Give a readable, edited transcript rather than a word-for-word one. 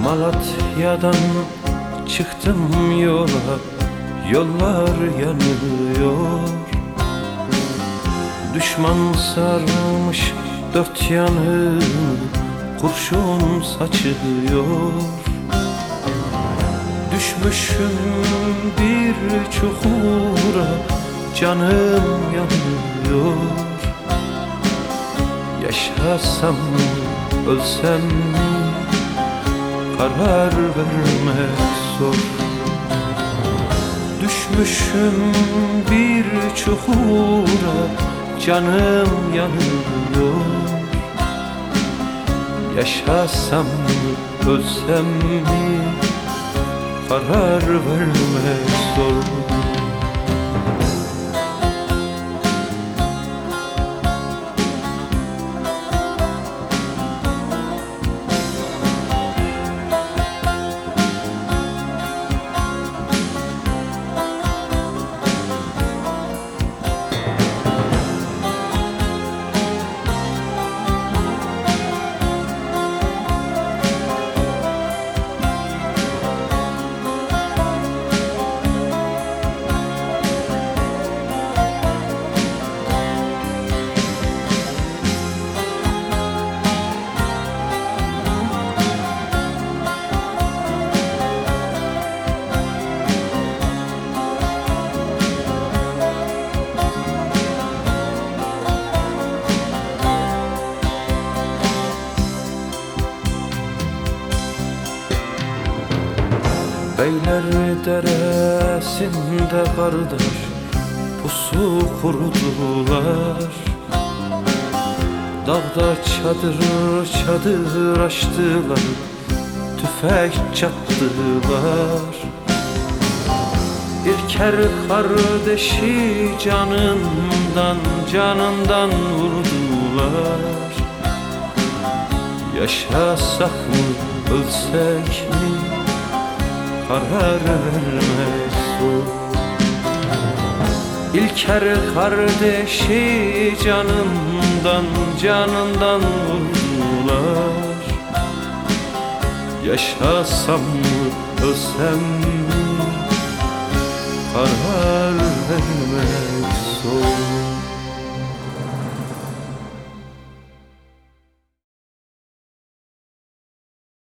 Malatya'dan çıktım yola, yollar yanıyor. Düşman sarmış dört yanı, kurşun saçıyor. Düşmüşüm bir çukura, canım yanıyor. Yaşasam mı, ölsem mi, karar vermek zor. Düşmüşüm bir çukura, canım yanıyor. Yaşasam mı, ölsem mi, karar vermek zor. Beyler deresinde kardeş pusu kurdular. Dağda çadır çadır açtılar, tüfek çattılar. İlker kardeşi canından canından vurdular. Yaşasak mı, ölsek mi, karar vermek zor. İlker kardeşi canından canından vurdular. Yaşasam mı, ölsem mi, karar vermek zor.